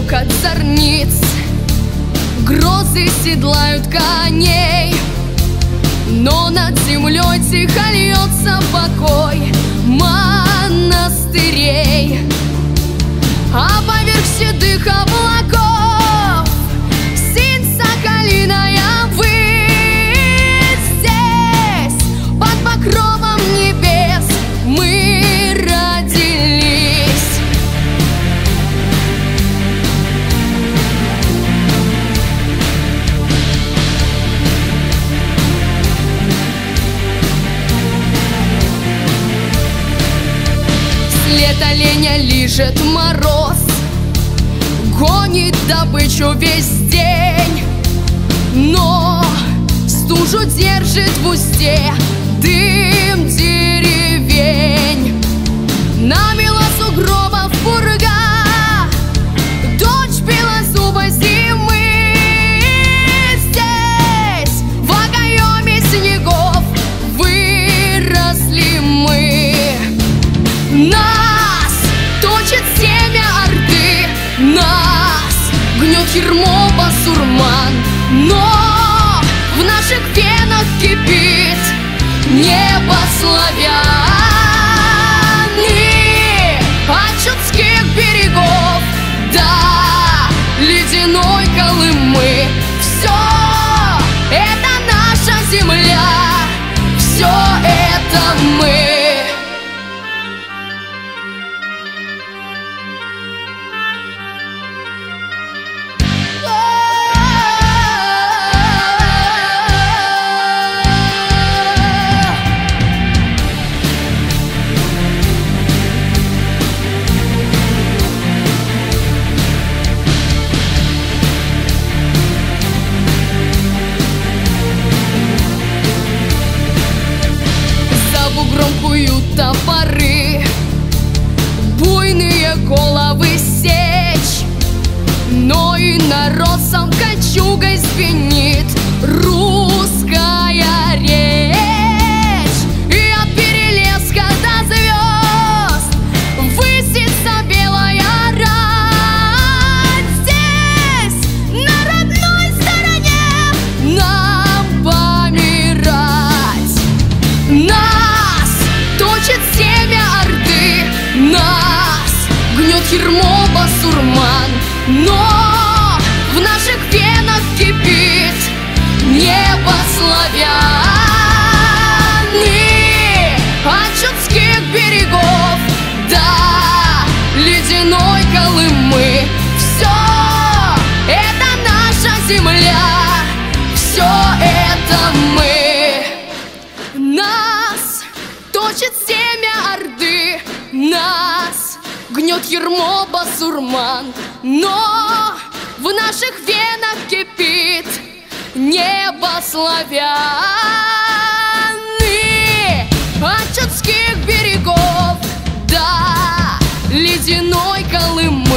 восток от зорниц. Грозы седлают коней, но над землей тихо льется покой монастырей. А поверх седых облаков синь соколиная высь. Здесь, под покровом небес, мы родились. След оленя лижет мороз, гонит добычу весь день, но стужу держит в узде дым деревень. Намела сугробов пурга, дочь белозубой зимы. Здесь, в окоеме снегов, выросли мы. Нас точит семя Орды, нас гнет ермо басурман, но в наших венах кипит небо славяны. От чудских берегов до ледяной Колымы все это наша земля, все это мы. Громкую топоры, буйные головы сечь, но и народ сам кольчугой звенит русская речь. И от Перелеска до звезд высится белая рать. Здесь, на родной стороне, нам помирать. Нас точит семя Орды, нас гнет ермо басурман, но в наших венах кипит небо славяны. От чудских берегов до ледяной Колымы все это наша земля, все это мы. Нас точит семя Орды, нас гнет ермо басурман, но в наших венах кипит небо славяны. От чудских берегов до ледяной Колымы